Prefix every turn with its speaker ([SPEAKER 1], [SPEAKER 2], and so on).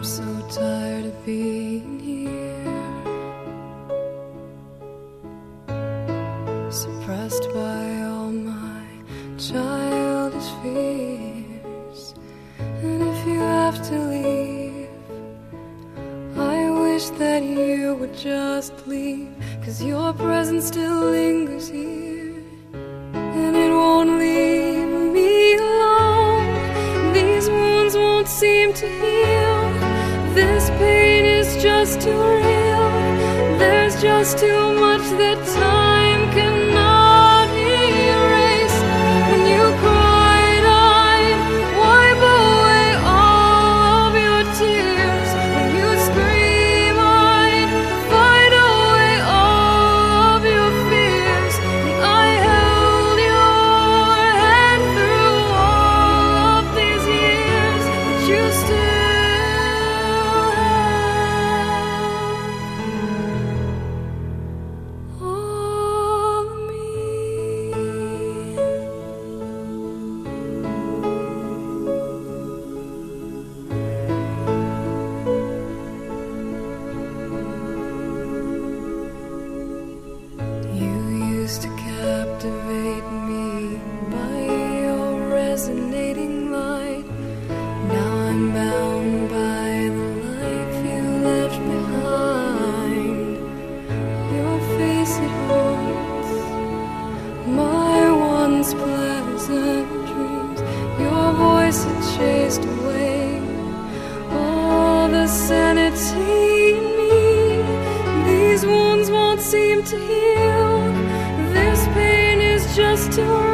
[SPEAKER 1] I'm so tired of being here, suppressed by all my childish fears. And if you have to leave, I wish that you would just leave, 'cause your presence still lingers here, and it won't leave me alone. These wounds won't seem to heal. This pain is just too real. There's just too much that time cannot erase. When you cried, I'd wipe away all of your tears. When you scream, I'd fight away all of your fears. And I held your hand through all of these years, but you still to captivate me by your resonating light. Now I'm bound by the life you left behind. Your face, it haunts my once pleasant dreams. Your voice, it chased away all the sanity in me. These wounds won't seem to heal. This pain is just too